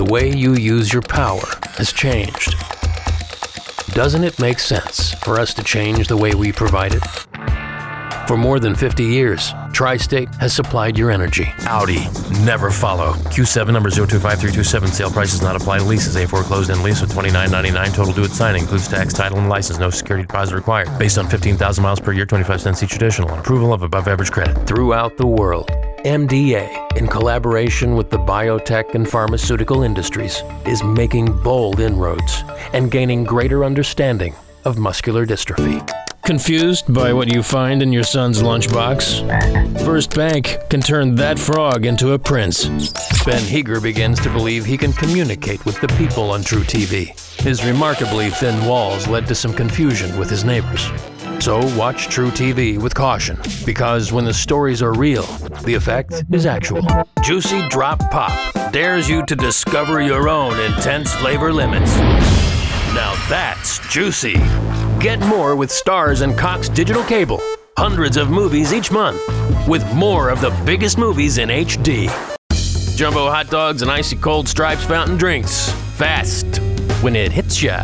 way you use your power has changed. Doesn't it make sense for us to change the way we provide it? For more than 50 years, Tri-State has supplied your energy. Audi, never follow. Q7 number 025327. Sale prices not apply to leases. A4 closed-end lease with $29.99 total due at signing. Includes tax, title, and license. No security deposit required. Based on 15,000 miles per year, 25 cents each additional. On approval of above average credit. Throughout the world, MDA, in collaboration with the biotech and pharmaceutical industries, is making bold inroads and gaining greater understanding of muscular dystrophy. Confused by what you find in your son's lunchbox? First Bank can turn that frog into a prince. Ben Heeger begins to believe he can communicate with the people on True TV. His remarkably thin walls led to some confusion with his neighbors. So watch True TV with caution, because when the stories are real, the effect is actual. Juicy Drop Pop dares you to discover your own intense flavor limits. Now that's juicy. Get more with Starz and Cox Digital Cable. Hundreds of movies each month, with more of the biggest movies in HD. Jumbo hot dogs and icy cold Stripes fountain drinks. Fast when it hits ya.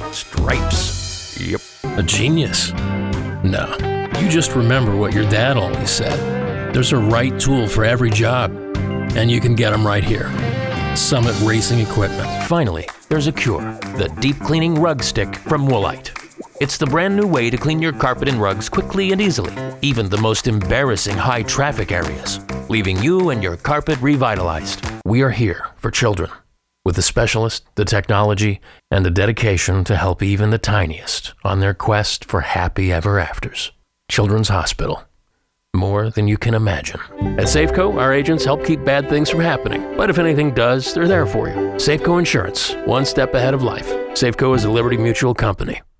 Stripes. Yep. A genius. No, you just remember what your dad always said. There's a right tool for every job, and you can get them right here. Summit Racing Equipment. Finally, there's a cure. The deep cleaning rug stick from Woolite. It's the brand new way to clean your carpet and rugs quickly and easily, even the most embarrassing high traffic areas, leaving you and your carpet revitalized. We are here for children, with the specialist, the technology, and the dedication to help even the tiniest on their quest for happy ever afters. Children's Hospital. More than you can imagine. At Safeco, our agents help keep bad things from happening. But if anything does, they're there for you. Safeco Insurance, one step ahead of life. Safeco is a Liberty Mutual company.